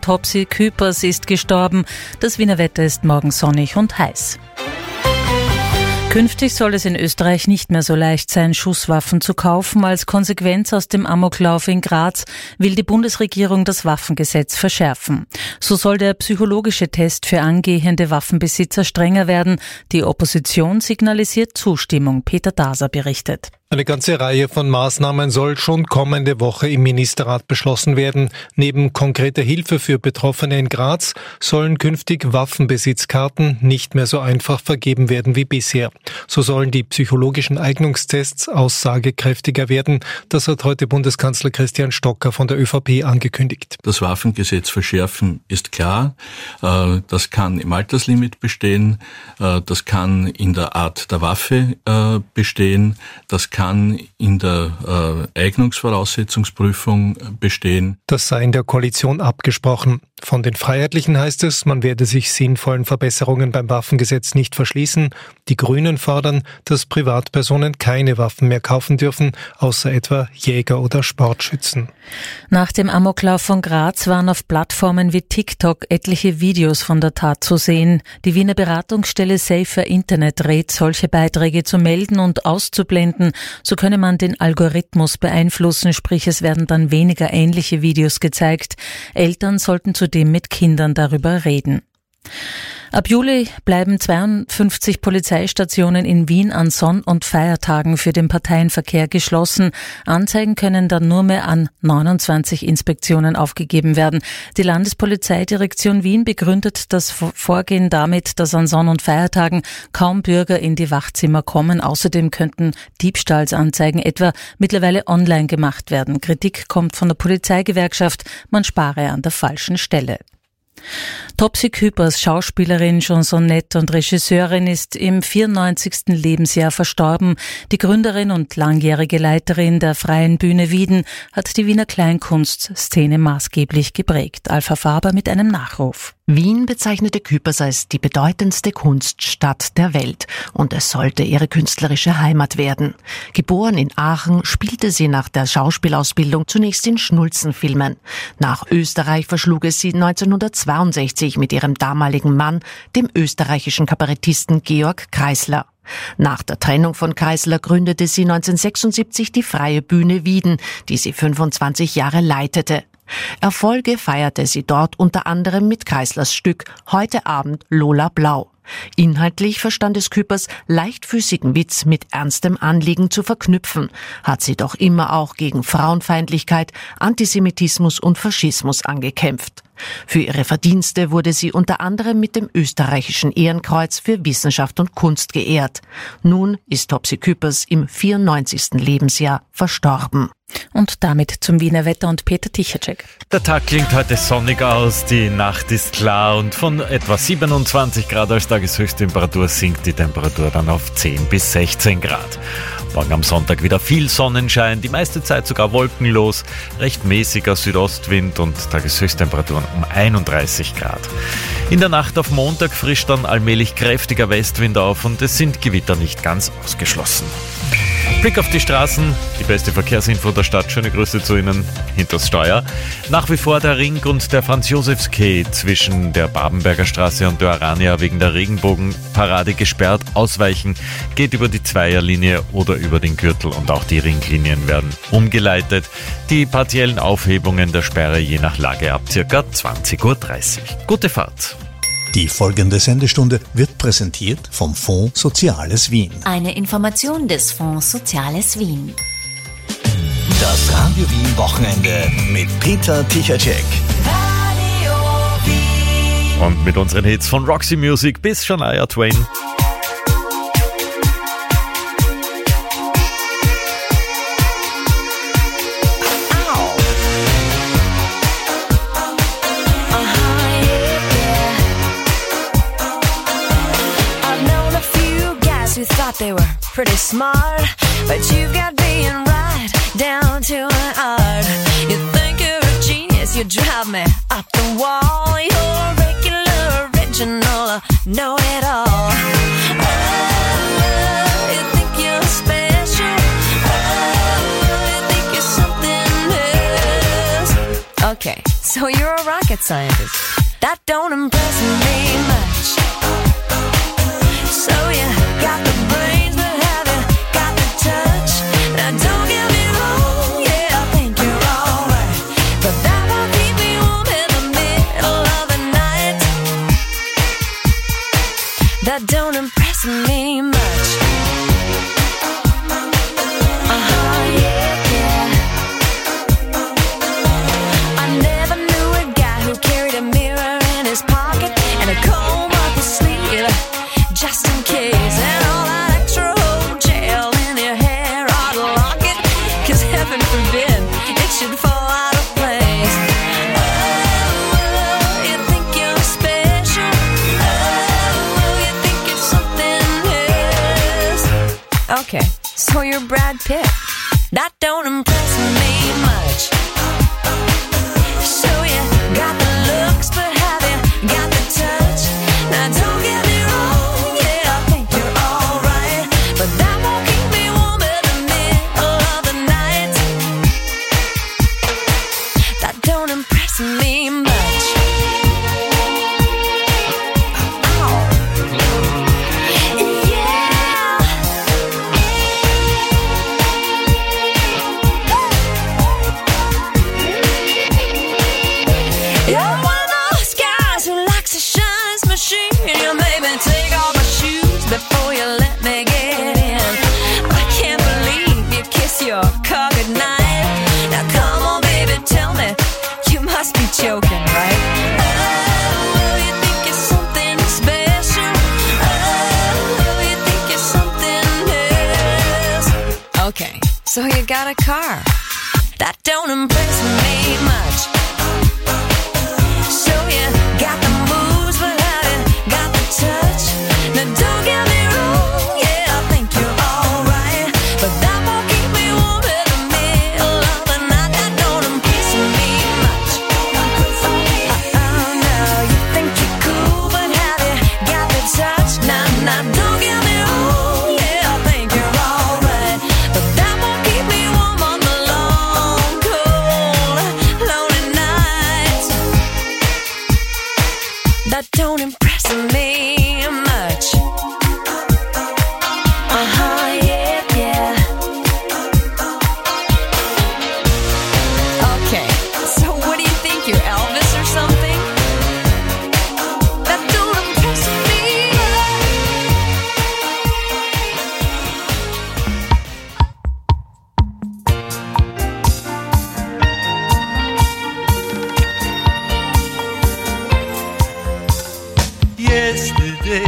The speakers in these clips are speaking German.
Topsy Küpers ist gestorben. Das Wiener Wetter ist morgen sonnig und heiß. Künftig soll es in Österreich nicht mehr so leicht sein, Schusswaffen zu kaufen. Als Konsequenz aus dem Amoklauf in Graz will die Bundesregierung das Waffengesetz verschärfen. So soll der psychologische Test für angehende Waffenbesitzer strenger werden. Die Opposition signalisiert Zustimmung. Peter Daser berichtet. Eine ganze Reihe von Maßnahmen soll schon kommende Woche im Ministerrat beschlossen werden. Neben konkreter Hilfe für Betroffene in Graz sollen künftig Waffenbesitzkarten nicht mehr so einfach vergeben werden wie bisher. So sollen die psychologischen Eignungstests aussagekräftiger werden. Das hat heute Bundeskanzler Christian Stocker von der ÖVP angekündigt. Das Waffengesetz verschärfen ist klar. Das kann im Alterslimit bestehen. Das kann in der Art der Waffe bestehen. Das kann in der Eignungsvoraussetzungsprüfung bestehen. Das sei in der Koalition abgesprochen. Von den Freiheitlichen heißt es, man werde sich sinnvollen Verbesserungen beim Waffengesetz nicht verschließen. Die Grünen fordern, dass Privatpersonen keine Waffen mehr kaufen dürfen, außer etwa Jäger oder Sportschützen. Nach dem Amoklauf von Graz waren auf Plattformen wie TikTok etliche Videos von der Tat zu sehen. Die Wiener Beratungsstelle Safer Internet rät, solche Beiträge zu melden und auszublenden. So könne man den Algorithmus beeinflussen, sprich es werden dann weniger ähnliche Videos gezeigt. Eltern sollten zudem mit Kindern darüber reden. Ab Juli bleiben 52 Polizeistationen in Wien an Sonn- und Feiertagen für den Parteienverkehr geschlossen. Anzeigen können dann nur mehr an 29 Inspektionen aufgegeben werden. Die Landespolizeidirektion Wien begründet das Vorgehen damit, dass an Sonn- und Feiertagen kaum Bürger in die Wachzimmer kommen. Außerdem könnten Diebstahlsanzeigen etwa mittlerweile online gemacht werden. Kritik kommt von der Polizeigewerkschaft, man spare an der falschen Stelle. Topsy Küpers, Schauspielerin, Chansonette und Regisseurin, ist im 94. Lebensjahr verstorben. Die Gründerin und langjährige Leiterin der Freien Bühne Wieden hat die Wiener Kleinkunstszene maßgeblich geprägt. Alpha Faber mit einem Nachruf. Wien bezeichnete Küpers als die bedeutendste Kunststadt der Welt und es sollte ihre künstlerische Heimat werden. Geboren in Aachen, spielte sie nach der Schauspielausbildung zunächst in Schnulzenfilmen. Nach Österreich verschlug es sie 1962 mit ihrem damaligen Mann, dem österreichischen Kabarettisten Georg Kreisler. Nach der Trennung von Kreisler gründete sie 1976 die Freie Bühne Wieden, die sie 25 Jahre leitete. Erfolge feierte sie dort unter anderem mit Kreislers Stück Heute Abend Lola Blau. Inhaltlich verstand es Küpers, leichtfüßigen Witz mit ernstem Anliegen zu verknüpfen, hat sie doch immer auch gegen Frauenfeindlichkeit, Antisemitismus und Faschismus angekämpft. Für ihre Verdienste wurde sie unter anderem mit dem österreichischen Ehrenkreuz für Wissenschaft und Kunst geehrt. Nun ist Topsy Küpers im 94. Lebensjahr verstorben. Und damit zum Wiener Wetter und Peter Tichacek. Der Tag klingt heute sonnig aus, die Nacht ist klar und von etwa 27 Grad als Tageshöchsttemperatur sinkt die Temperatur dann auf 10 bis 16 Grad. Morgen am Sonntag wieder viel Sonnenschein, die meiste Zeit sogar wolkenlos, recht mäßiger Südostwind und Tageshöchsttemperaturen um 31 Grad. In der Nacht auf Montag frischt dann allmählich kräftiger Westwind auf und es sind Gewitter nicht ganz ausgeschlossen. Blick auf die Straßen, die beste Verkehrsinfo der Stadt. Schöne Grüße zu Ihnen hinters Steuer. Nach wie vor der Ring und der Franz-Josefs-Quai zwischen der Babenberger Straße und der Arania wegen der Regenbogenparade gesperrt. Ausweichen geht über die Zweierlinie oder über den Gürtel und auch die Ringlinien werden umgeleitet. Die partiellen Aufhebungen der Sperre je nach Lage ab ca. 20:30 Uhr. Gute Fahrt! Die folgende Sendestunde wird präsentiert vom Fonds Soziales Wien. Eine Information des Fonds Soziales Wien. Das Radio Wien Wochenende mit Peter Tichacek. Und mit unseren Hits von Roxy Music bis Shania Twain. Who thought they were pretty smart, but you've got being right down to an art. You think you're a genius, you drive me up the wall. You're a regular, original, know it all. Oh, you think you're special. Oh, you think you're something else. Okay, so you're a rocket scientist. That don't impress me much. So you got the brains, but have you got the touch? Now don't get me wrong, yeah, I think you're alright, but that won't keep me warm in the middle of the night. That don't impress me much. Just in case, and all that extra gel in your hair ought to lock it, 'cause heaven forbid it should fall out of place. Oh, you think you're special? Oh, you think you're something else? Okay, so you're Brad Pitt. That don't impress me much. So you got the looks, but have you got the touch? Now don't get me wrong, yeah, I think you're alright, but that won't keep me warm in the middle of the night. That don't impress me much. Oh. Yeah. You're one of those guys who likes to shine his machine. You made me take off my shoes before you let me get in. I can't believe you kiss your car goodnight. Now come on, baby, tell me, you must be joking, right? Oh, you think you're something special? Oh, you think you're something else? Okay, so you got a car. That don't impress me much. So you got the moves, but have you got the touch? Now don't get me wrong, yeah, I think you're alright, but that won't keep me warm in the middle of the night. That don't impress me much. Oh no, you think you're cool, but have you got the touch? Now don't get me wrong, yeah, I think you're alright, but that won't keep me warm on the long, cold, lonely nights. That don't impress me much. Yeah, yeah. Okay, so what do you think, you're Elvis or something? That don't impress me Yesterday,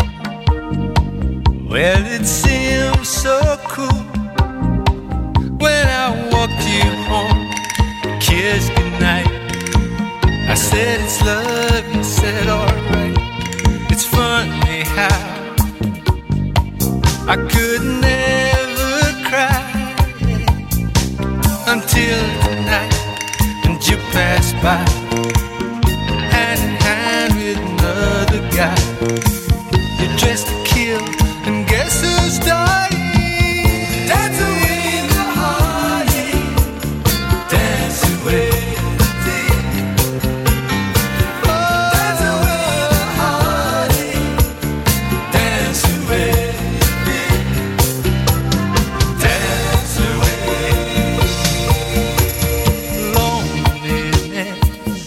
well, it seemed so cool when I walked you home, kissed goodnight. I said it's love, you said alright. It's funny how I could never cry until tonight, and you passed by, hand in hand with another guy. You're dressed to kill, and guess who's dying? Dance away the heartache, dance away the day. Dance away the heartache, dance away the day. Dance away. Loneliness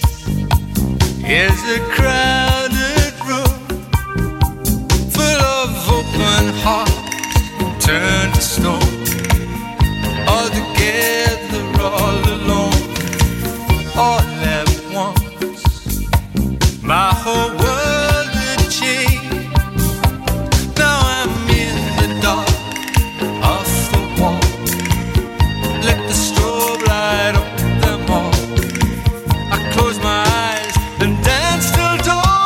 is a crowded room full of open hearts turned to stone, all together, all alone, all at once. My whole world had changed. Now I'm in the dark, off the wall. Let the strobe light up them all. I close my eyes and dance till dawn.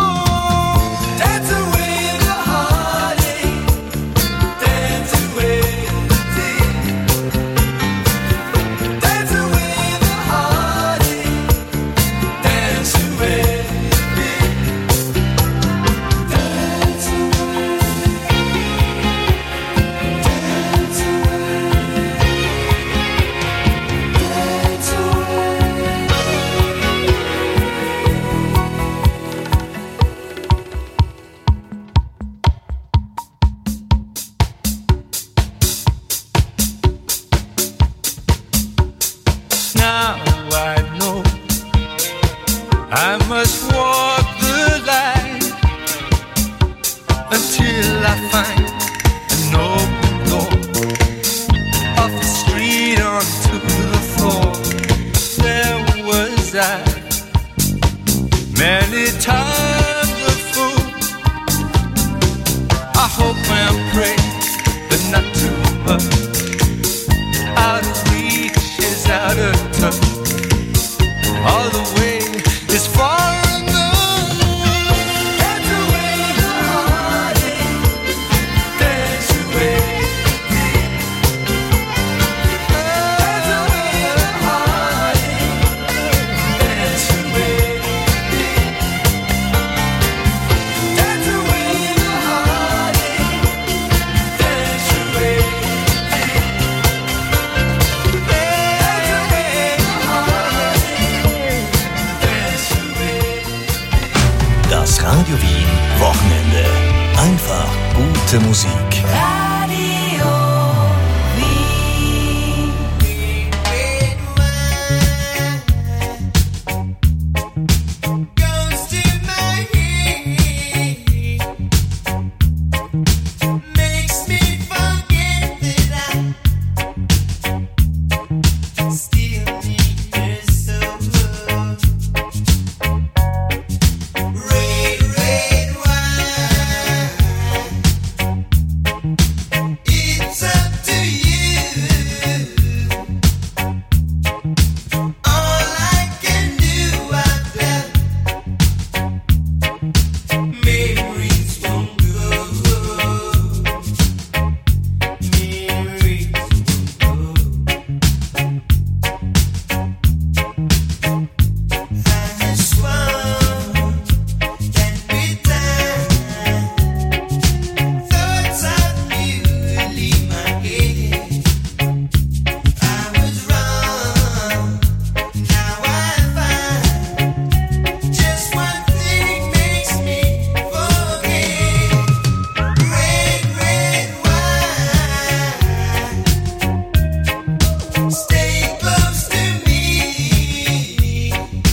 I must walk the line until I find an open door, off the street onto the floor. There was I, many times a fool. I hope and pray, but not too much. Out of reach is out of touch. All the way is far enough. Dance away the heartache. Dance away. Dance away the heartache. Dance away. Dance away the heartache. Dance away. Das Radio Wien Wochenende. Einfach gute Musik. Radio Wien. Goes to my head, makes me forget that I still need her so. Red, red wine. It's up to you. All I can do out there. Memories won't go. Memories won't go. I swore that with time, thoughts of you would leave my head. I was wrong. Now I find just one thing makes me forget. Red, red wine. Stay close to me.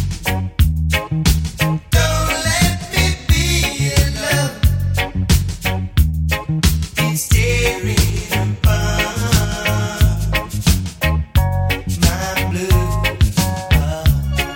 Don't let me be alone. It's tearing apart my blue heart.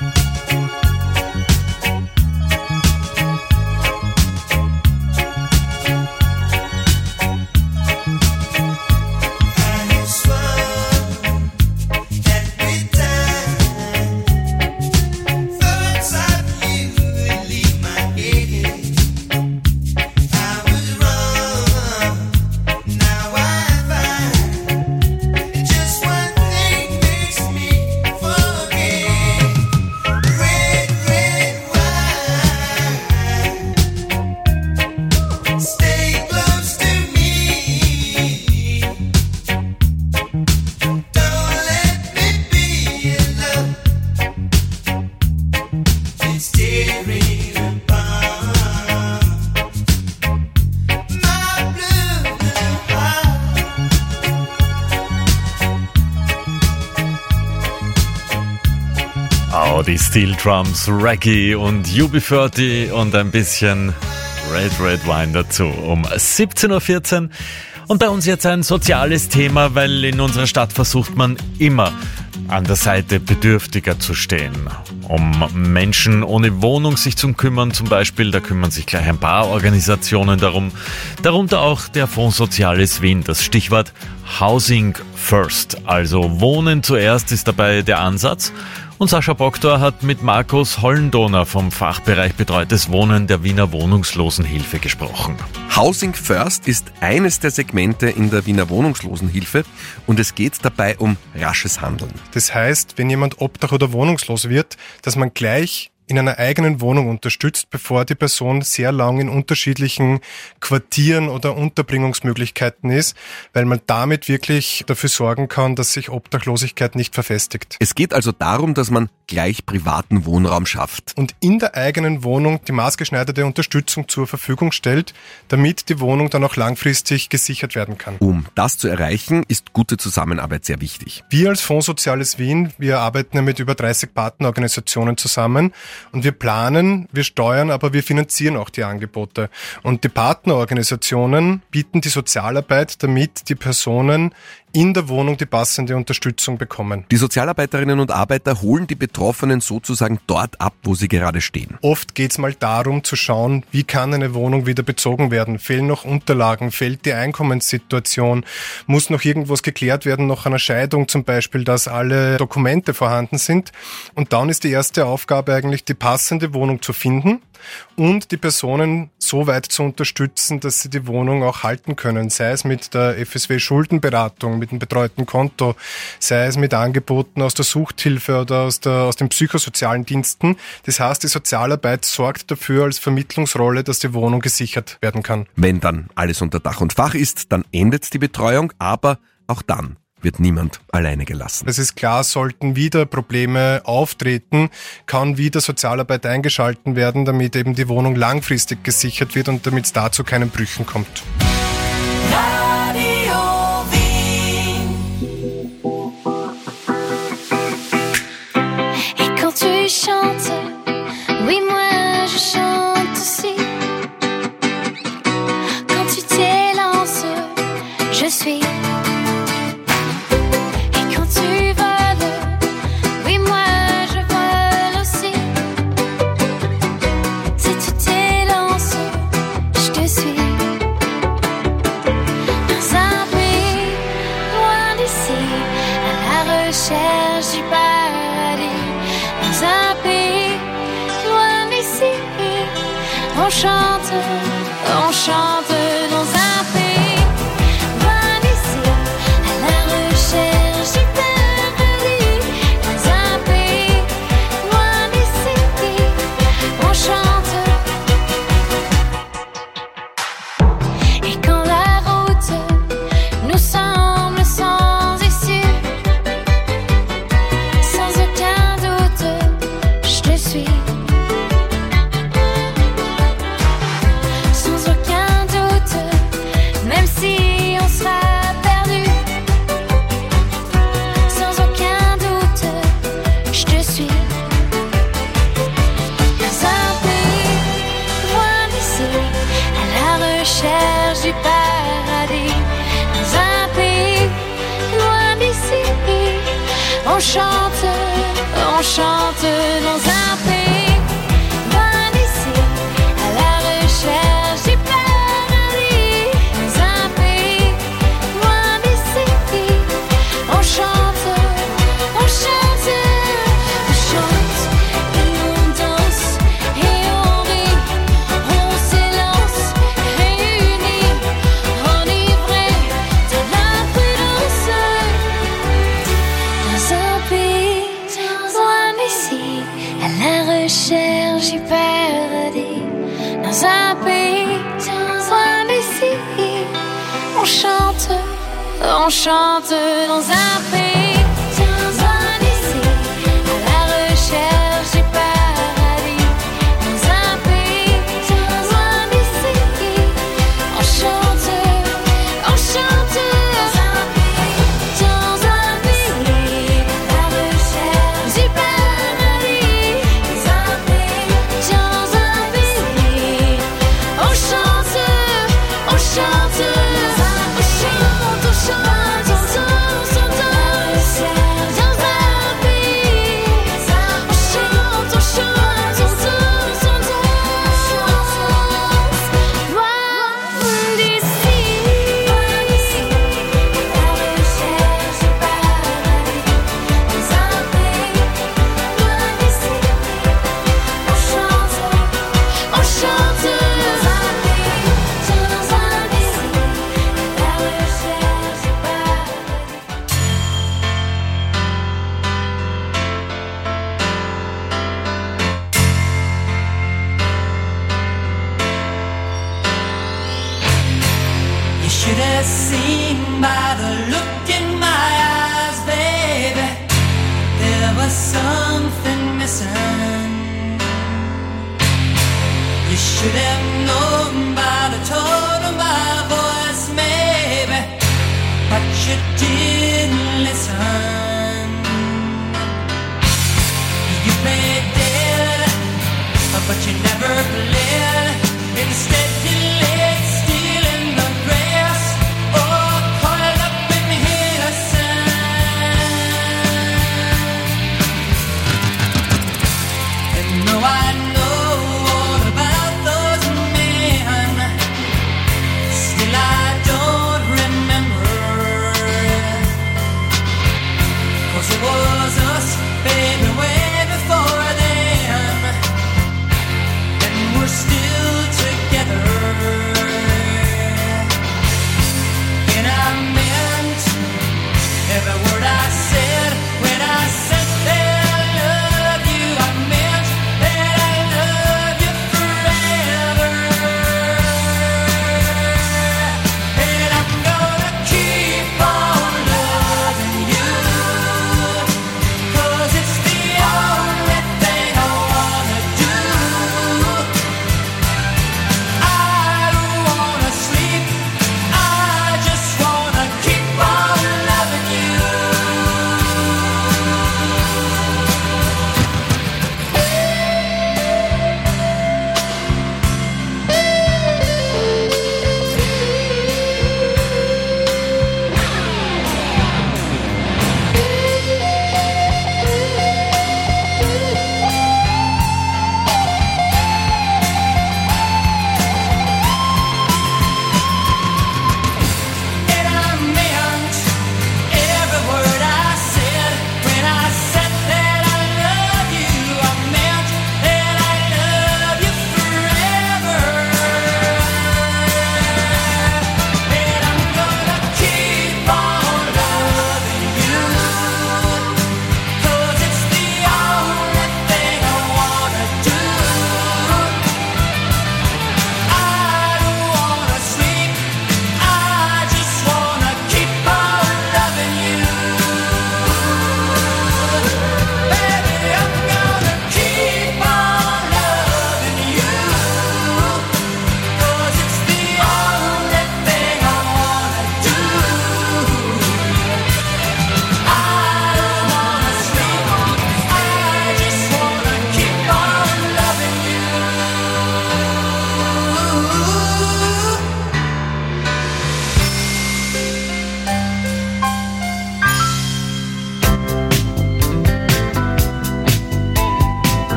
I swore that with time, thoughts of you would leave my head. I was wrong. Now I find just one thing makes me forget. Red, red wine. Stay close to me. Don't let me be alone. It's tearing apart my blue heart. Oh, die Steel Drums, Reggae und UB40 und ein bisschen Red Red Wine dazu um 17.14 Uhr. Und bei uns jetzt ein soziales Thema, weil in unserer Stadt versucht man immer an der Seite Bedürftiger zu stehen. Um Menschen ohne Wohnung sich zu kümmern zum Beispiel, da kümmern sich gleich ein paar Organisationen darum. Darunter auch der Fonds Soziales Wien. Das Stichwort Housing First, also Wohnen zuerst ist dabei der Ansatz. Und Sascha Proctor hat mit Markus Hollendoner vom Fachbereich Betreutes Wohnen der Wiener Wohnungslosenhilfe gesprochen. Housing First ist eines der Segmente in der Wiener Wohnungslosenhilfe und es geht dabei um rasches Handeln. Das heißt, wenn jemand obdach oder wohnungslos wird, dass man gleich in einer eigenen Wohnung unterstützt, bevor die Person sehr lang in unterschiedlichen Quartieren oder Unterbringungsmöglichkeiten ist, weil man damit wirklich dafür sorgen kann, dass sich Obdachlosigkeit nicht verfestigt. Es geht also darum, dass man gleich privaten Wohnraum schafft. Und in der eigenen Wohnung die maßgeschneiderte Unterstützung zur Verfügung stellt, damit die Wohnung dann auch langfristig gesichert werden kann. Um das zu erreichen, ist gute Zusammenarbeit sehr wichtig. Wir als Fonds Soziales Wien, wir arbeiten ja mit über 30 Partnerorganisationen zusammen Und wir planen, wir steuern, aber wir finanzieren auch die Angebote. Und die Partnerorganisationen bieten die Sozialarbeit, damit die Personen in der Wohnung die passende Unterstützung bekommen. Die Sozialarbeiterinnen und Arbeiter holen die Betroffenen sozusagen dort ab, wo sie gerade stehen. Oft geht es mal darum zu schauen, wie kann eine Wohnung wieder bezogen werden. Fehlen noch Unterlagen, fehlt die Einkommenssituation, muss noch irgendwas geklärt werden, nach einer Scheidung zum Beispiel, dass alle Dokumente vorhanden sind. Und dann ist die erste Aufgabe eigentlich, die passende Wohnung zu finden und die Personen so weit zu unterstützen, dass sie die Wohnung auch halten können. Sei es mit der FSW-Schuldenberatung, mit dem betreuten Konto, sei es mit Angeboten aus der Suchthilfe oder aus den psychosozialen Diensten. Das heißt, die Sozialarbeit sorgt dafür als Vermittlungsrolle, dass die Wohnung gesichert werden kann. Wenn dann alles unter Dach und Fach ist, dann endet die Betreuung, aber auch dann wird niemand alleine gelassen. Es ist klar, sollten wieder Probleme auftreten, kann wieder Sozialarbeit eingeschalten werden, damit eben die Wohnung langfristig gesichert wird und damit es da zu keinen Brüchen kommt. Radio Wien. Et quand tu chantes, oui moi je chante aussi. Quand tu t'élances, je suis. Cherche du paradis dans un pays loin d'ici. On chante dans un pays loin d'ici, à la recherche du paradis dans un pays loin d'ici. On chante. Et quand la route nous semble sans issue, cherche du paradis dans un pays loin d'ici. On chante dans un pays loin d'ici, à la recherche du paradis dans un pays loin d'ici. On chante. Cherche du paradis dans un pays loin d'ici. On chante dans un pays loin d'ici, à la recherche du paradis dans un pays loin d'ici. On chante dans un pays, à la recherche du paradis. should have seen by the look in my eyes, baby, there was something missing. You should have known by the tone of my voice, maybe, but you didn't listen. You played dead but you never bled. Instead you laid still in the grass, all coiled up in the sand. And though I know all about those men, still I don't remember. 'Cause it was us, baby, way before then, and we're still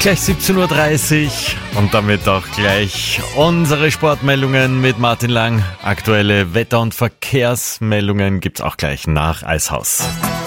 Gleich 17.30 Uhr und damit auch gleich unsere Sportmeldungen mit Martin Lang. Aktuelle Wetter- und Verkehrsmeldungen gibt's auch gleich nach Eishaus.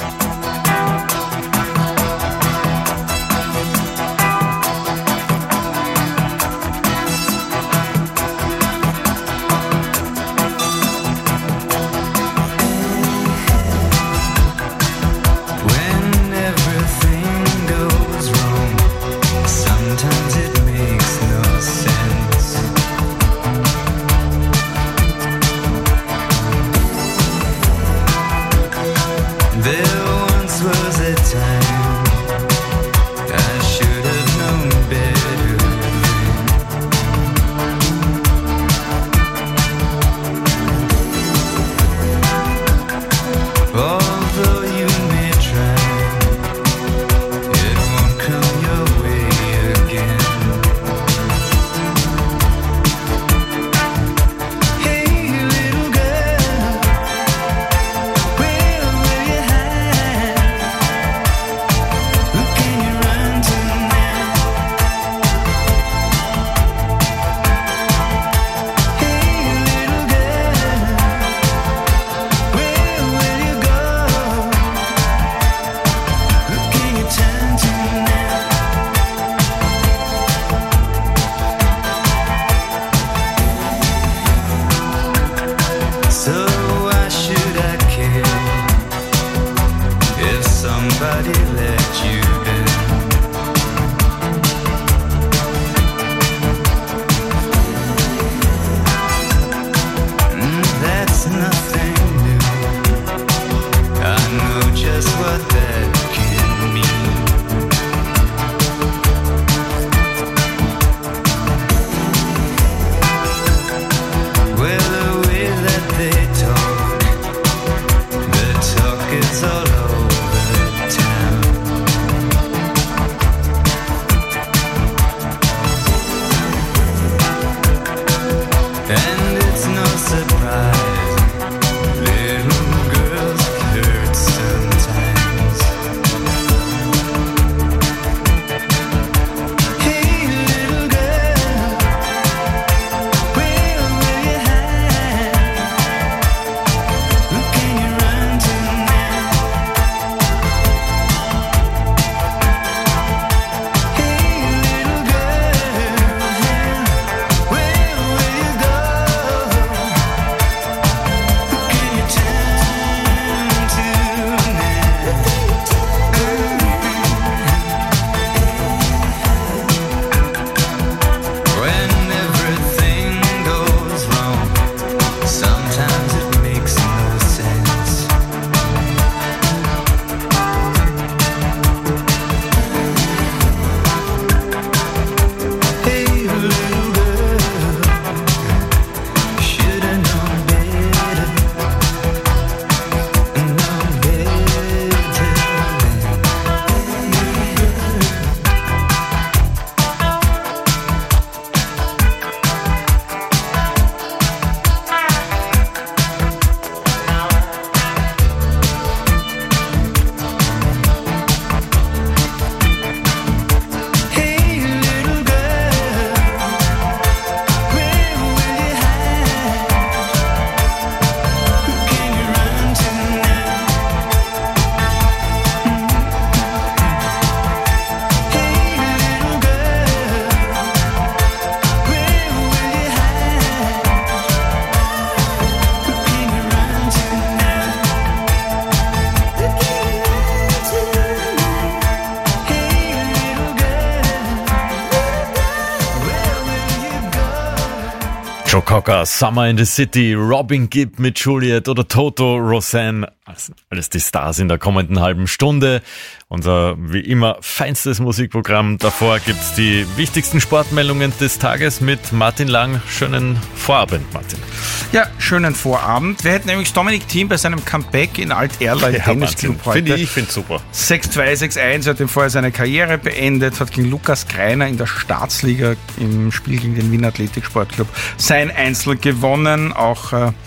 Joe Cocker, Summer in the City, Robin Gibb mit Juliet oder Toto, Roseanne. Alles die Stars in der kommenden halben Stunde. Unser, wie immer, feinstes Musikprogramm. Davor gibt's die wichtigsten Sportmeldungen des Tages mit Martin Lang. Schönen Vorabend, Martin. Ja, schönen Vorabend. Wir hätten nämlich Dominic Thiem bei seinem Comeback in Alt-Erla im Tennisclub heute. Ich finde super. 6-2, 6-1, hat ihm vorher seine Karriere beendet, hat gegen Lukas Greiner in der Staatsliga im Spiel gegen den Wiener Athletiksportclub sein Einzel gewonnen. Auch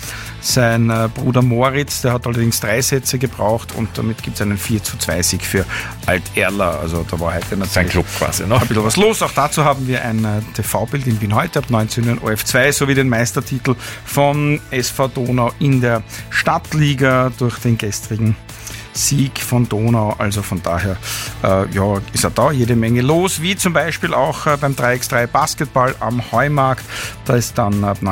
sein Bruder Moritz, der hat allerdings 3 Sätze gebraucht und damit gibt es einen 4:2 Sieg für Alt-Erla. Also da war heute sein Club quasi noch ein bisschen was los. Auch dazu haben wir ein TV-Bild in Wien heute ab 19 Uhr OF2 sowie den Meistertitel von SV Donau in der Stadtliga durch den gestrigen Sieg von Donau, also von daher ist da jede Menge los, wie zum Beispiel auch beim 3x3 Basketball am Heumarkt. Da ist dann ab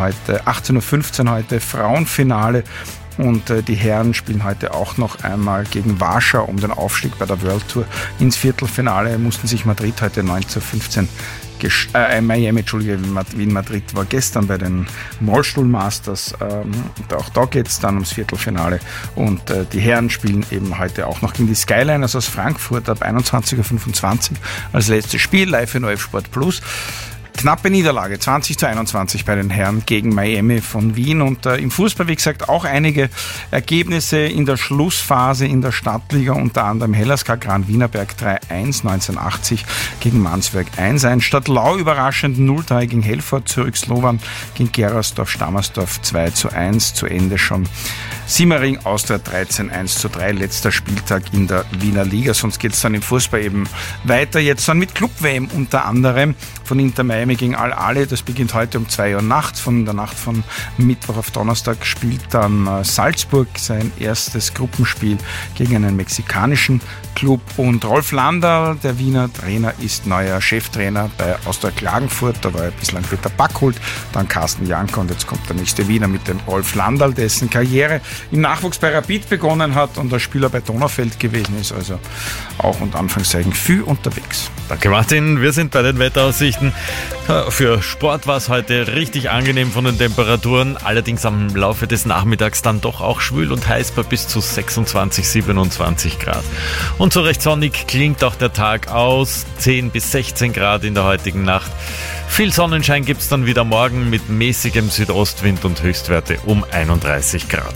18:15 Uhr heute Frauenfinale und die Herren spielen heute auch noch einmal gegen Warschau um den Aufstieg bei der World Tour ins Viertelfinale. Mussten sich Madrid heute 9:15 Miami, Wien Madrid war gestern bei den Mollstuhl Masters. Auch da geht es dann ums Viertelfinale. Und die Herren spielen eben heute auch noch gegen die Skyliners aus Frankfurt ab 21:25 Uhr als letztes Spiel, live in OF Sport Plus. Knappe Niederlage, 20:21 bei den Herren gegen Miami von Wien. Und im Fußball, wie gesagt, auch einige Ergebnisse in der Schlussphase in der Stadtliga, unter anderem Hellerska Gran Wienerberg 3:1, 1980 gegen Mansberg 1:1. Stadtlau überraschend 0:3 gegen Helfort, Zürich Slovan gegen Gerasdorf Stammersdorf 2:1, zu Ende schon. Simmering Austria 13:1:3, letzter Spieltag in der Wiener Liga. Sonst geht es dann im Fußball eben weiter. Jetzt dann mit Club-WM unter anderem von Inter Miami gegen Al-Ahly. Das beginnt heute um 2 Uhr nachts. Von der Nacht von Mittwoch auf Donnerstag spielt dann Salzburg sein erstes Gruppenspiel gegen einen mexikanischen Club. Und Rolf Landl, der Wiener Trainer, ist neuer Cheftrainer bei Austria Klagenfurt. Da war ja bislang Peter Backholt, dann Carsten Janker und jetzt kommt der nächste Wiener mit dem Rolf Landl, dessen Karriere im Nachwuchs bei Rapid begonnen hat und als Spieler bei Donaufeld gewesen ist. Also auch unter Anführungszeichen viel unterwegs. Danke Martin, wir sind bei den Wetteraussichten. Für Sport war es heute richtig angenehm von den Temperaturen, allerdings am Laufe des Nachmittags dann doch auch schwül und heiß bei bis zu 26, 27 Grad. Und so recht sonnig klingt auch der Tag aus, 10 bis 16 Grad in der heutigen Nacht. Viel Sonnenschein gibt es dann wieder morgen mit mäßigem Südostwind und Höchstwerte um 31 Grad.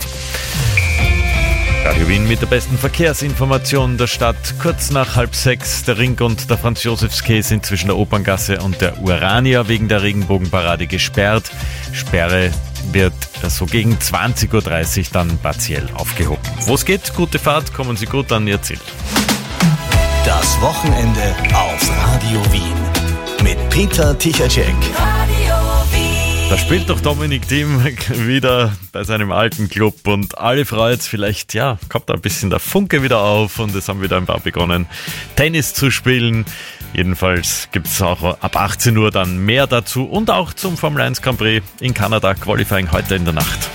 Radio Wien mit der besten Verkehrsinformation der Stadt. Kurz nach 5:30 der Ring und der Franz-Josefs-Quai sind zwischen der Operngasse und der Urania wegen der Regenbogenparade gesperrt. Sperre wird so gegen 20:30 Uhr dann partiell aufgehoben. Wo es geht, gute Fahrt, kommen Sie gut an Ihr Ziel. Das Wochenende auf Radio Wien mit Peter Tichacek. Da spielt doch Dominik Thiem wieder bei seinem alten Club und alle freut's. Vielleicht, kommt da ein bisschen der Funke wieder auf und es haben wieder ein paar begonnen, Tennis zu spielen. Jedenfalls gibt's auch ab 18 Uhr dann mehr dazu und auch zum Formel 1 Grand Prix in Kanada, Qualifying heute in der Nacht.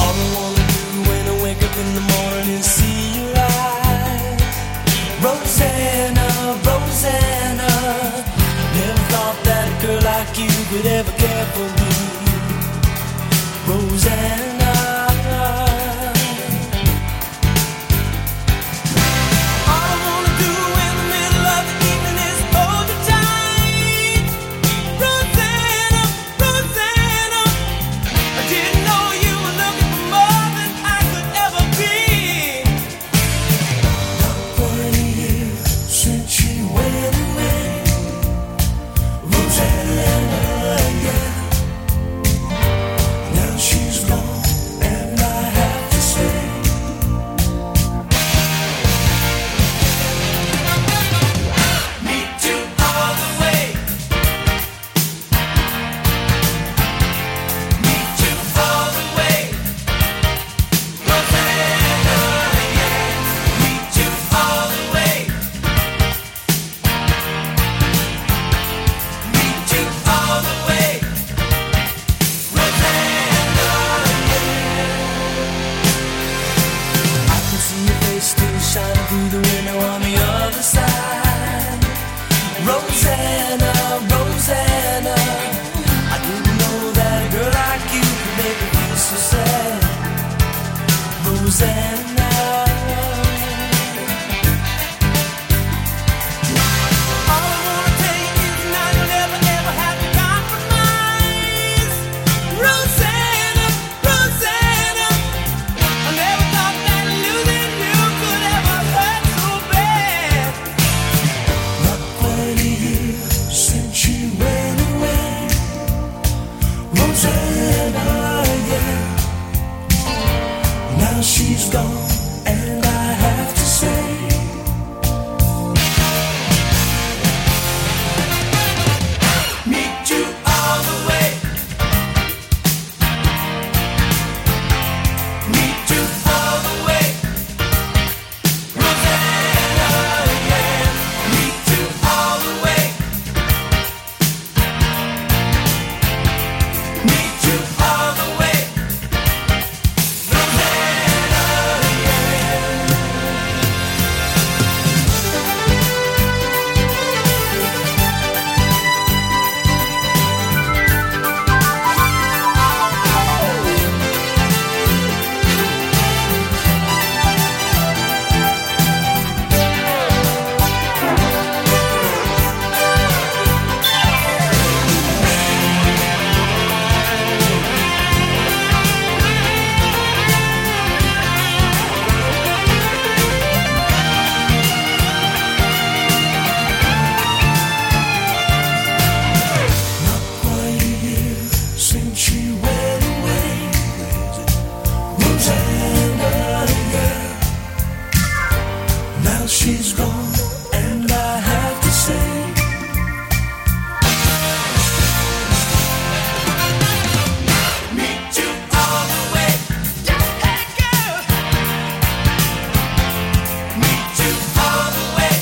Rosanna, all I wanna do in the middle of the evening is hold you tight. Rosanna, Rosanna, I didn't know you were looking for more than I could ever be. Not 20 years since she went away. Rosanna, yeah. She's gone, and I have to say, me too all the way. Me too all the way. Rosanna, yeah. Me too all the way. Me too all the way. Still shining through the window on the other side. Rosanna, Rosanna, I didn't know that a girl like you could make me feel so sad. Rosanna, all I wanna tell you is now you'll never ever have to compromise. Rosanna, Rosanna, I never thought that losing you could ever hurt so bad. Not 20 years since she went away. Rosanna, yeah. she's gone, and I have to say, me too all the way. Yeah, girl. Me too all the way.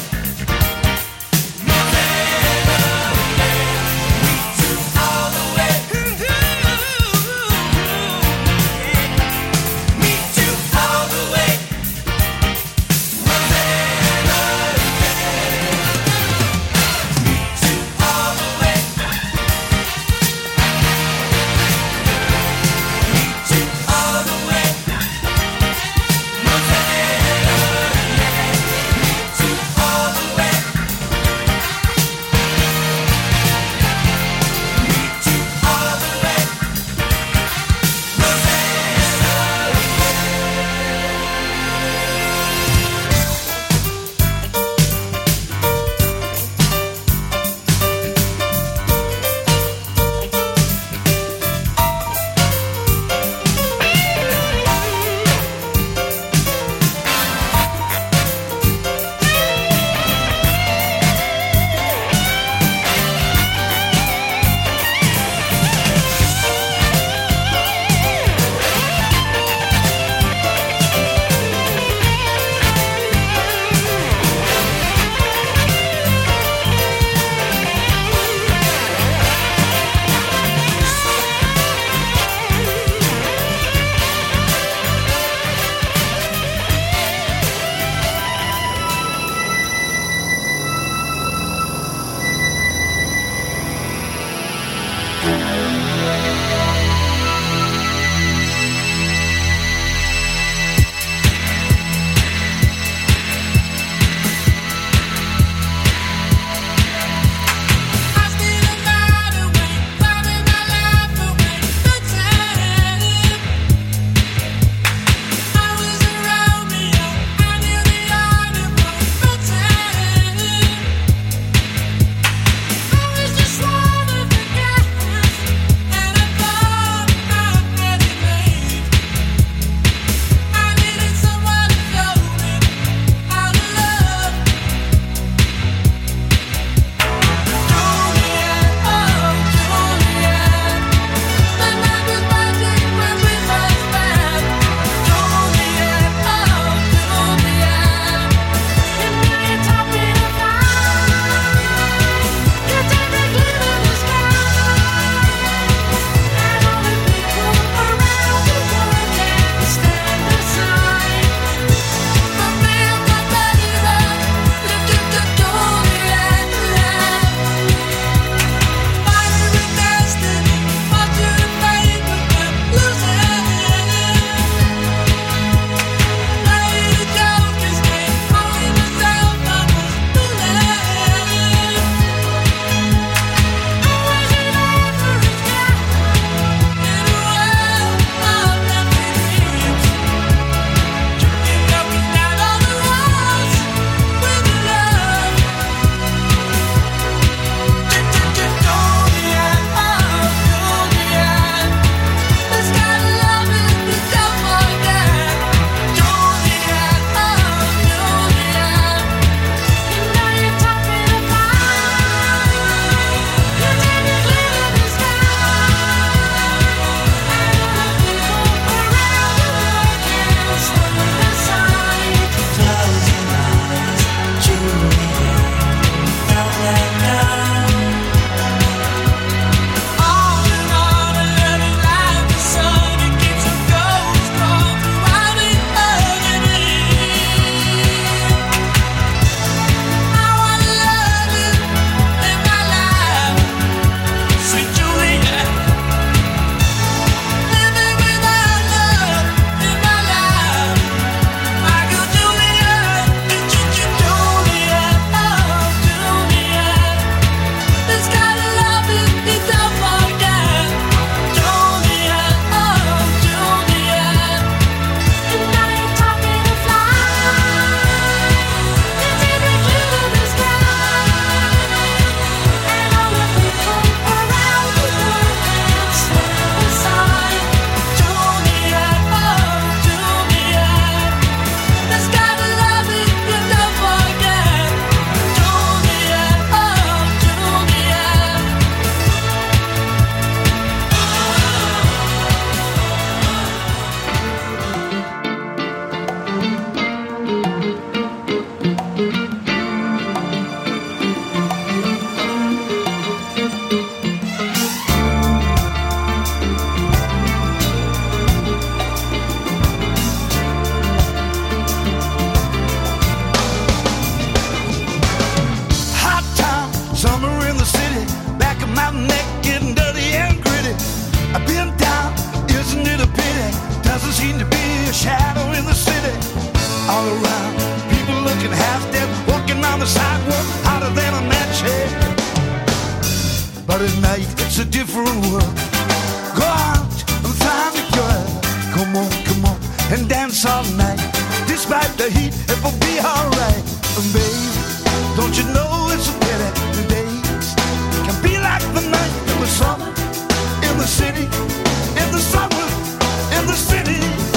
seem to be a shadow in the city. All around, people looking half dead, walking on the sidewalk, hotter than a match head. But at night, it's a different world. Go out and find a girl. Come on, and dance all night. Despite the heat, it will be alright. And baby, don't you know it's a pity the days can be like the night in the summer, in the city, in the summer, in the city.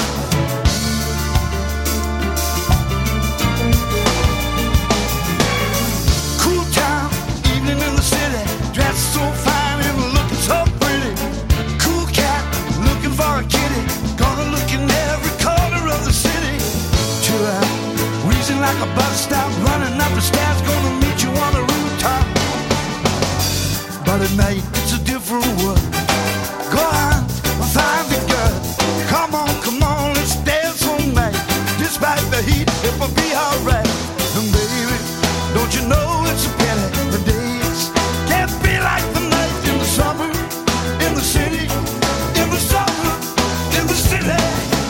Cool town, evening in the city, dressed so fine and looking so pretty. Cool cat, looking for a kitty, gonna look in every corner of the city. Chill out, wheezing like a bus stop, running up the stairs, gonna meet you on the rooftop. But at night, it's a different world. Go on, find the girl. Come on, let's dance all night. Despite the heat, it will be alright. And baby, don't you know it's a pity the days can't be like the night in the summer, in the city, in the summer, in the city.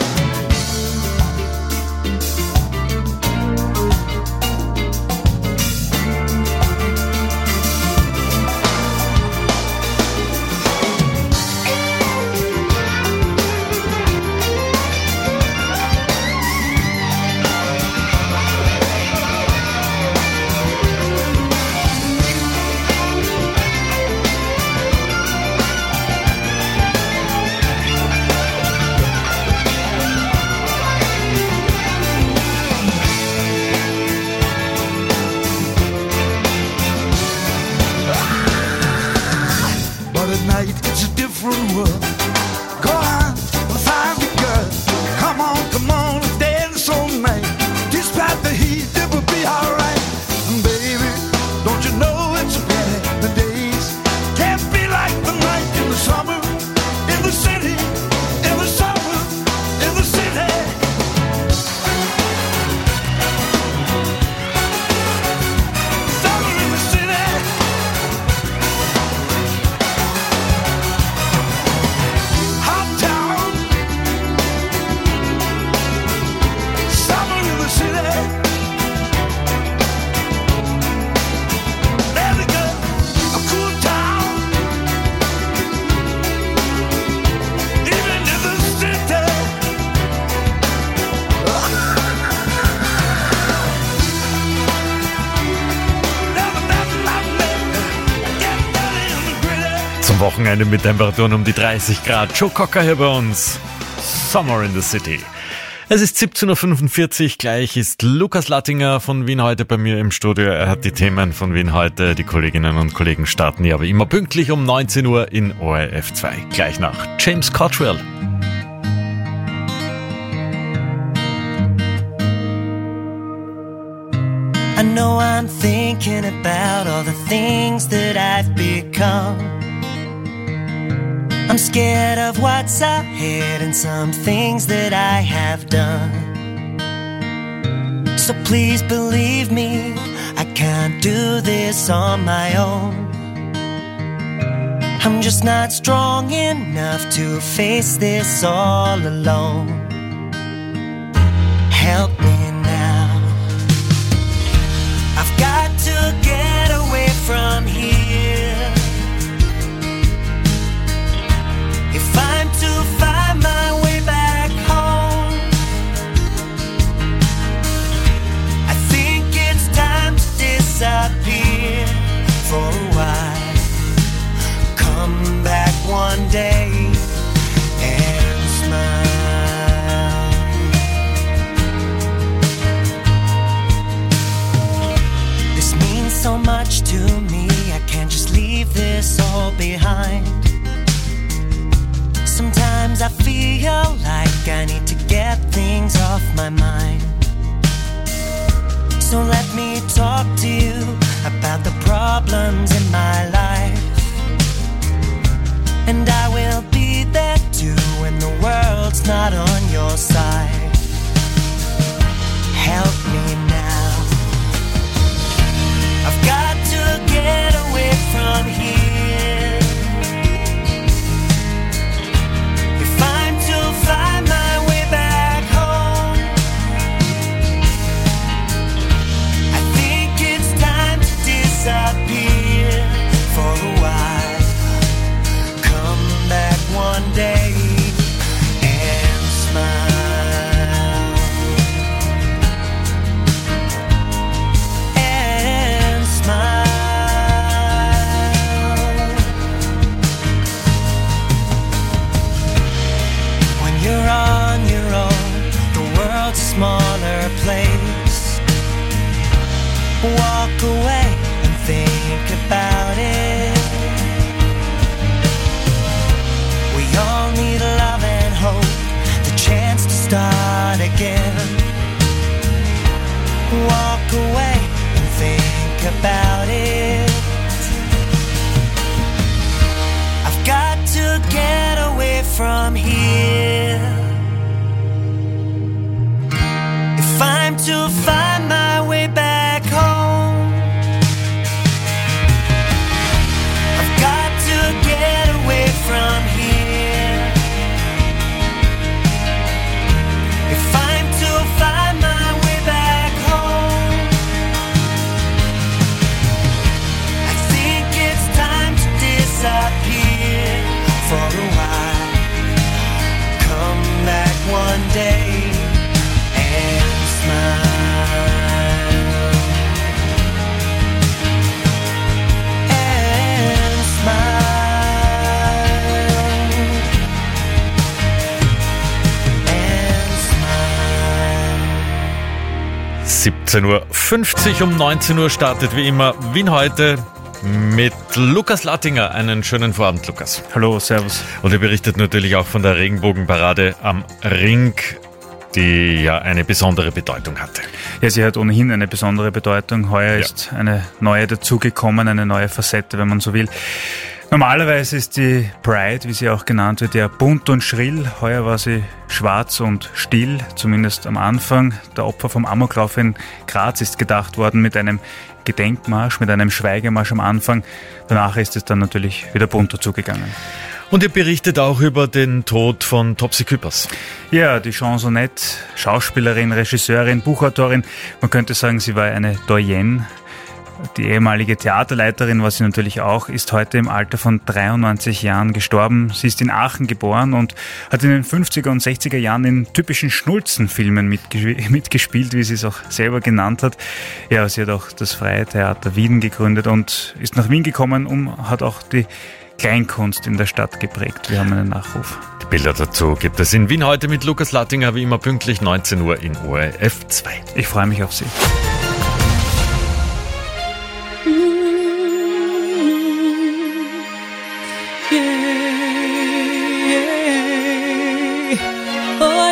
But at night it's a different world. Go on, find the girl. Come on, and dance all night. Despite the heat, it will be alright. And baby, don't you know it's a pity the days can't be like the night in the summer, in the city, in the summer, in the city. Summer in the city. Hot town. Summer in the city. There we go. A cool town. Even in the city. Zum Wochenende mit Temperaturen um die 30 Grad. Joe Cocker hier bei uns. Summer in the City. Es ist 17.45 Uhr, gleich ist Lukas Lattinger von Wien heute bei mir im Studio. Er hat die Themen von Wien heute. Die Kolleginnen und Kollegen starten hier aber immer pünktlich um 19 Uhr in ORF 2. Gleich nach James Cottrell. I know I'm thinking about all the things that I've become. I'm scared of what's ahead and some things that I have done. So please believe me, I can't do this on my own. I'm just not strong enough to face this all alone. Help me now. I've got to get away from here. If I'm to find my way back home, I think it's time to disappear for a while. Come back one day and smile. This means so much to me, I can't just leave this all behind. Sometimes I feel like I need to get things off my mind. So let me talk to you about the problems in my life. And I will be there too when the world's not on your side. Help me now. I've got to get away from here. If I'm to find my way back walk away and think about it. We all need love and hope, the chance to start again. Walk away and think about it. I've got to get away from here if I'm to find my way back home. I've got to get away from here if I'm to find my way back home. I think it's time to disappear for a while. Come back one day and smile. And smile. And smile. 17:50 um 19 Uhr startet wie immer Wien heute mit Lukas Lattinger. Einen schönen Vorabend, Lukas. Hallo, servus. Und er berichtet natürlich auch von der Regenbogenparade am Ring, die ja eine besondere Bedeutung hatte. Ja, sie hat ohnehin eine besondere Bedeutung. Heuer ist eine neue dazugekommen, eine neue Facette, wenn man so will. Normalerweise ist die Pride, wie sie auch genannt wird, ja bunt und schrill. Heuer war sie schwarz und still, zumindest am Anfang. Der Opfer vom Amoklauf in Graz ist gedacht worden mit einem Gedenkmarsch, mit einem Schweigemarsch am Anfang. Danach ist es dann natürlich wieder bunter zugegangen. Und ihr berichtet auch über den Tod von Topsy Küppers. Ja, die Chansonette, Schauspielerin, Regisseurin, Buchautorin. Man könnte sagen, sie war eine Doyenne. Die ehemalige Theaterleiterin war sie natürlich auch, ist heute im Alter von 93 Jahren gestorben. Sie ist in Aachen geboren und hat in den 50er und 60er Jahren in typischen Schnulzenfilmen mitgespielt, wie sie es auch selber genannt hat. Ja, sie hat auch das Freie Theater Wien gegründet und ist nach Wien gekommen und hat auch die Kleinkunst in der Stadt geprägt. Wir haben einen Nachruf. Die Bilder dazu gibt es in Wien heute mit Lukas Lattinger, wie immer pünktlich 19 Uhr in ORF 2. Ich freue mich auf Sie. Oh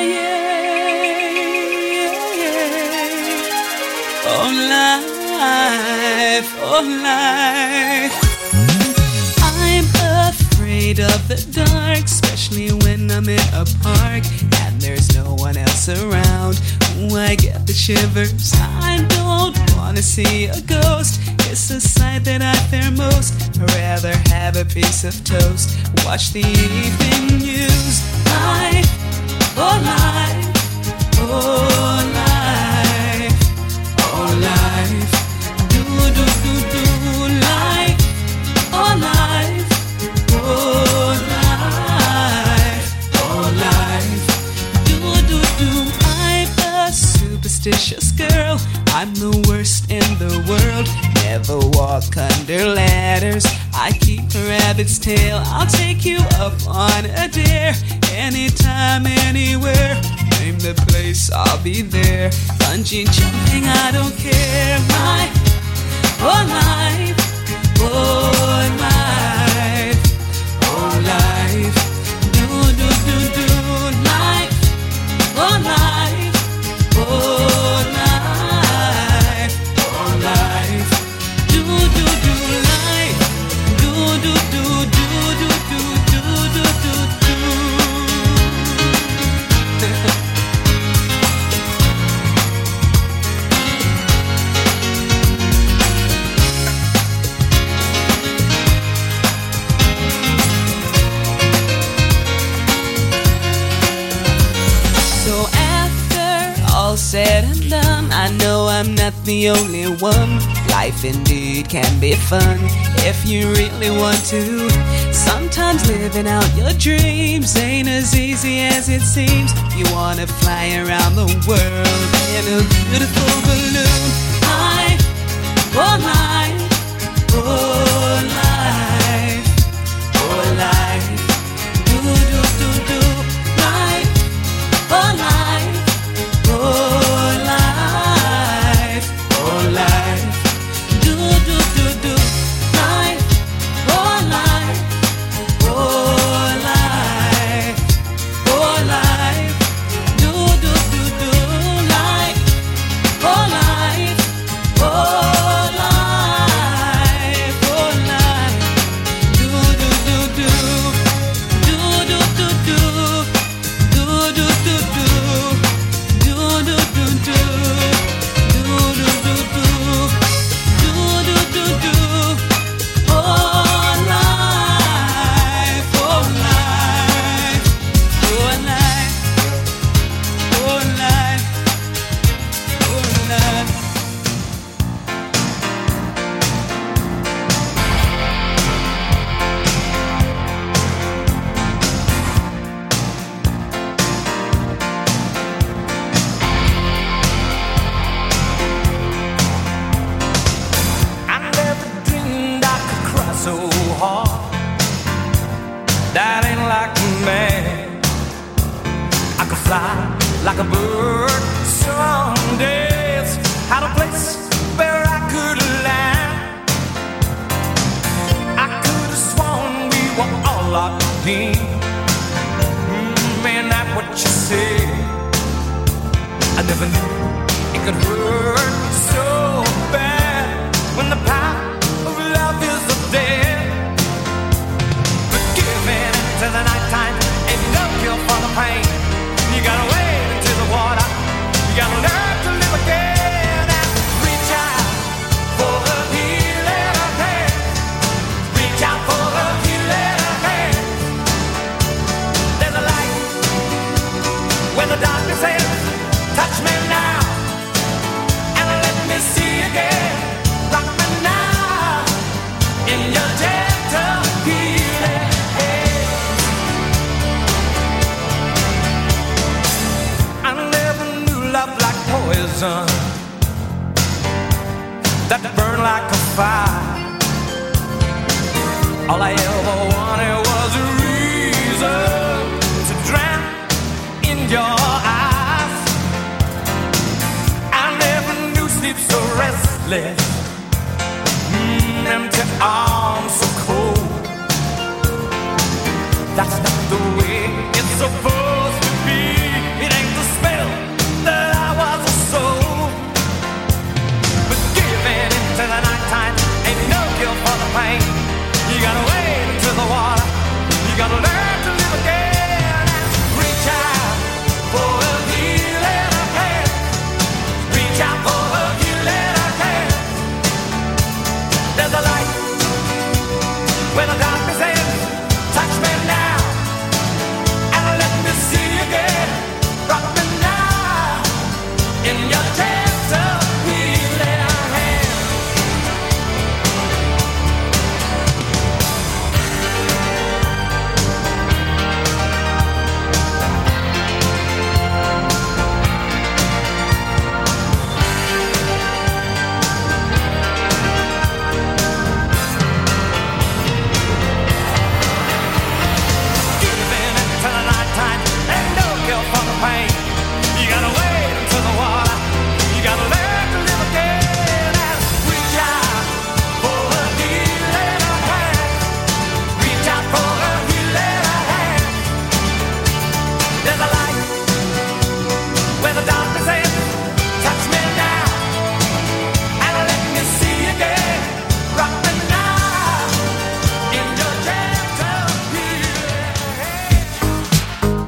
yeah, oh life. I'm afraid of the dark, especially when I'm in a park and there's no one else around. Ooh, I get the shivers. I don't wanna see a ghost. It's the sight that I fear most. I'd rather have a piece of toast, watch the evening news. Life, oh life, oh life, oh life. Do do do do life, oh life, oh life, oh life. Do do do. I'm a superstitious girl. I'm the worst in the world. Never walk under ladders. I keep a rabbit's tail. I'll take you up on a dare. Anytime, anywhere. Name the place, I'll be there. Bungee jumping, I don't care. My whole life, oh life, oh life. Do do do do life, oh life, oh life, oh life. Do do do life, do do do do do do do do do do. So after all said and done, I know I'm not the only one. Life indeed can be fun if you really want to. Sometimes living out your dreams ain't as easy as it seems. You wanna fly around the world in a beautiful balloon. Life, oh life, oh life, oh life. Do do do do life, oh life, oh life, oh life. mean. Man, that's what you said. I never knew it could hurt so bad when the power of love is up there. But giving into the nighttime ain't no cure for the pain. You gotta wade into the water. You gotta learn to live again and reach out for a healing hand. Reach out for a healing hand. There's a light when the darkness ends. Touch me now and let me see again. Rock me now in your gentle healing hands. I never knew love like poison that burned like a fire. All I ever wanted was a reason to drown in your eyes. I never knew sleep so restless, empty arms so cold. That's not the way it's supposed to be. It ain't the spell that I was sold. But giving into the nighttime ain't no cure for the pain. You gotta wade into the water. You gotta learn to live again and reach out for a healing hand. Reach out for a healing hand. There's a light when the darkness ends. Touch me now and let me see again. Rock me now in your gentle healing hand. Giving into the nighttime ain't no cure for the pain. You gotta wade into the water. You gotta learn to live again and reach out for a healing hand. Reach out for a healing hand. There's a light where the darkness ends. Touch me now and let me see again. Rock me now in your gentle healing hand.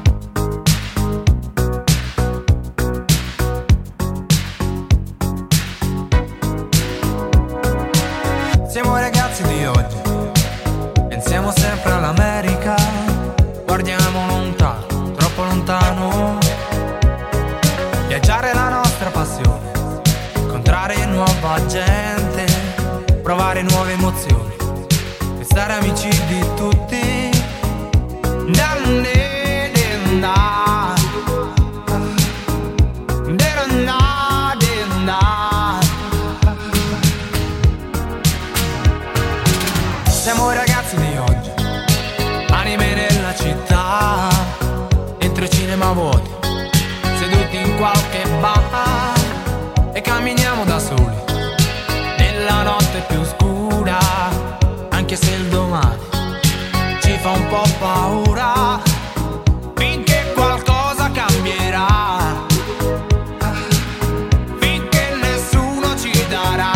Siamo ragazzi di oggi, pensiamo sempre all'America, guardiamo lontano, troppo lontano. Viaggiare è la nostra passione, incontrare nuova gente, provare nuove emozioni, e stare amici di tutti. Siamo ragazzi di oggi, anime nella città, dentro cinema vuoti, seduti in qualche bar, e camminiamo da soli nella notte più scura, anche se il domani ci fa un po' paura, finché qualcosa cambierà, finché nessuno ci darà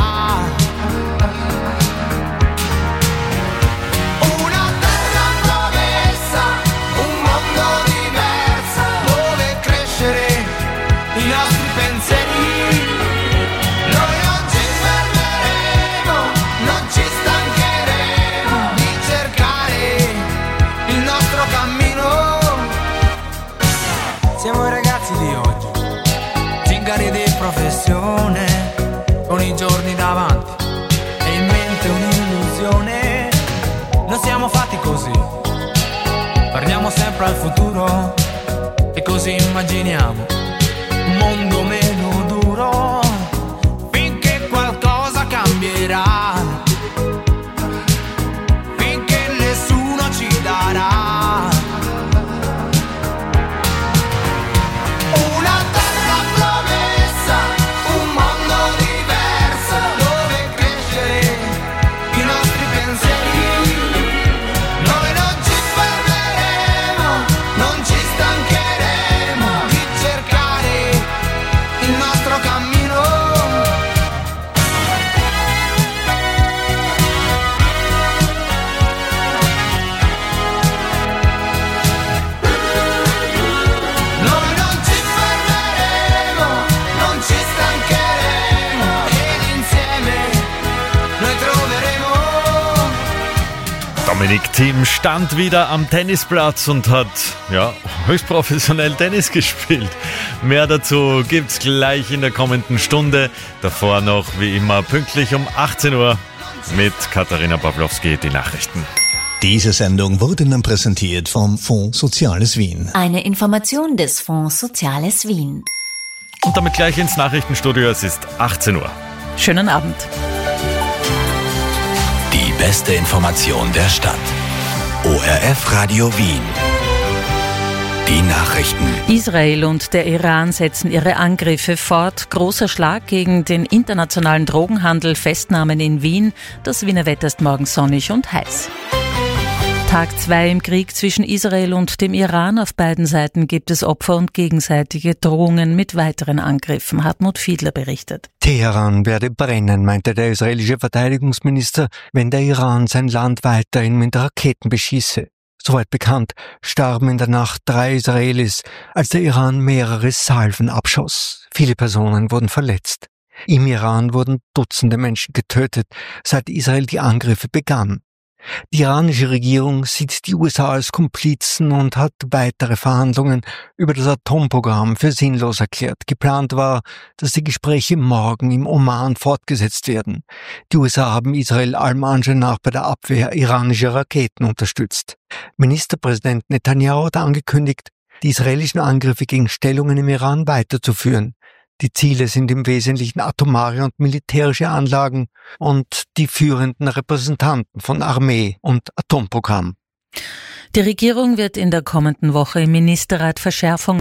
una terra promessa, un mondo diverso, dove crescere i nostri pensieri. Noi non ci fermeremo, non ci stancheremo di cercare il nostro cammino. Siamo i ragazzi di oggi, zingari di professione, con i giorni davanti e in mente un'illusione. Non siamo fatti così, guardiamo sempre al futuro e così immaginiamo un mondo meno duro, finché qualcosa cambierà, finché nessuno ci darà una terra promessa, un mondo diverso, dove crescere i nostri pensieri. Noi non ci fermeremo, Dominik Thiem stand wieder am Tennisplatz und hat höchst professionell Tennis gespielt. Mehr dazu gibt's gleich in der kommenden Stunde. Davor noch wie immer pünktlich um 18 Uhr mit Katharina Pawlowski die Nachrichten. Diese Sendung wurde Ihnen präsentiert vom Fonds Soziales Wien. Eine Information des Fonds Soziales Wien. Und damit gleich ins Nachrichtenstudio. Es ist 18 Uhr. Schönen Abend. Die beste Information der Stadt. ORF Radio Wien. Die Nachrichten. Israel und der Iran setzen ihre Angriffe fort. Großer Schlag gegen den internationalen Drogenhandel, Festnahmen in Wien. Das Wiener Wetter ist morgen sonnig und heiß. Tag 2 im Krieg zwischen Israel und dem Iran. Auf beiden Seiten gibt es Opfer und gegenseitige Drohungen mit weiteren Angriffen. Hartmut Fiedler berichtet. Teheran werde brennen, meinte der israelische Verteidigungsminister, wenn der Iran sein Land weiterhin mit Raketen beschieße. Soweit bekannt, starben in der Nacht 3 Israelis, als der Iran mehrere Salven abschoss. Viele Personen wurden verletzt. Im Iran wurden Dutzende Menschen getötet, seit Israel die Angriffe begann. Die iranische Regierung sieht die USA als Komplizen und hat weitere Verhandlungen über das Atomprogramm für sinnlos erklärt. Geplant war, dass die Gespräche morgen im Oman fortgesetzt werden. Die USA haben Israel allem Anschein nach bei der Abwehr iranischer Raketen unterstützt. Ministerpräsident Netanyahu hat angekündigt, die israelischen Angriffe gegen Stellungen im Iran weiterzuführen. Die Ziele sind im Wesentlichen atomare und militärische Anlagen und die führenden Repräsentanten von Armee und Atomprogramm. Die Regierung wird in der kommenden Woche im Ministerrat Verschärfung